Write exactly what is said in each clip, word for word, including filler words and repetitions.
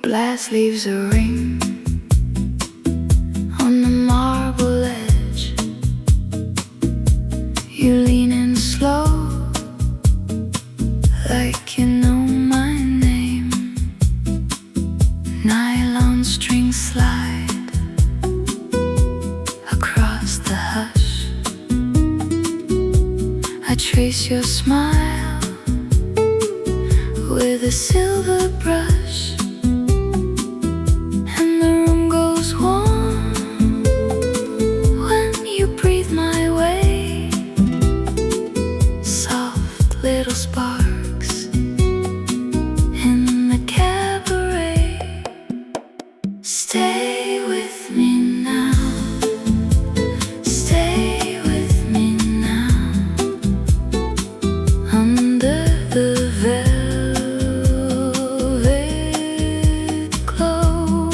glass leaves a ring on the marble edge. You lean in slow, like you know my name. Nylon strings slide across the hush. I trace your smile with a silver brush, and the room goes warm when you breathe my way. Soft little sparks in the cabaret. Stay with me now, stay with me now, under the velvet glow.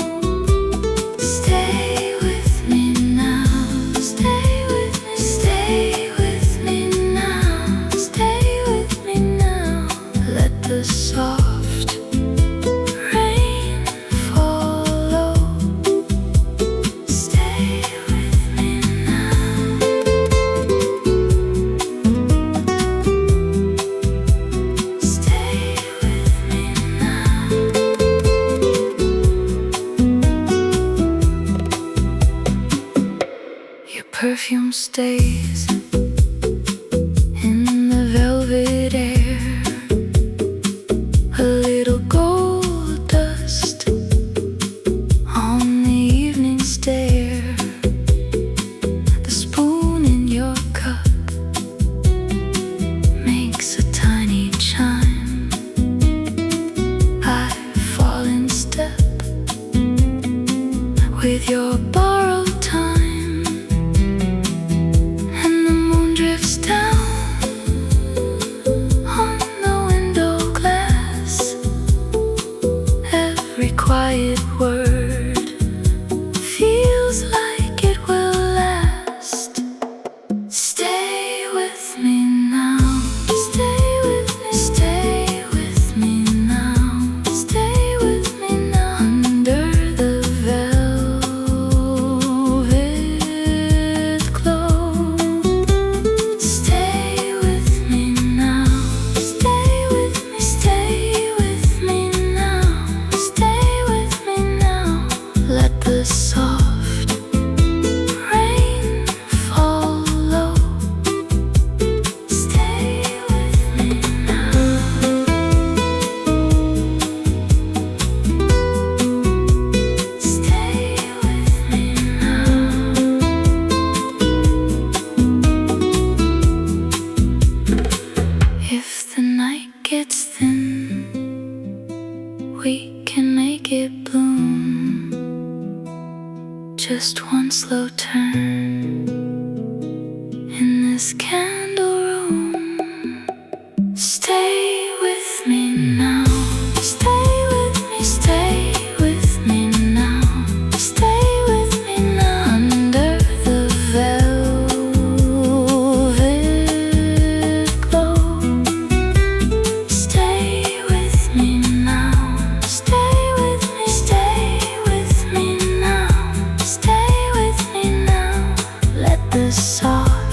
Stay with me now, stay with me, stay with me now, stay with me now. Let the soft rain follow. Stay with me now. Stay with me now. Your perfume stays in the velvet air. A little gold dust on the evening stare. The spoon in your cup makes a tiny chime. I fall in step with your borrowed time, and the moon drifts down on the window glass. Every quiet word feels like it will last. Stay with me now, stay with me, stay with me now, stay with me now, under the velvet glow. Stay with me now, stay with me, stay with me now, stay with me now. Let the soft rain follow. Stay with me now. Stay with me now. If the night gets thin, we can make it bloom. Just one slow turn in this candle room. Stay with me now, stay with me, stay with me now, stay with me now, under the velvet glow. Stay with me now, stay with me, stay with me now, stay with me now. Let the soft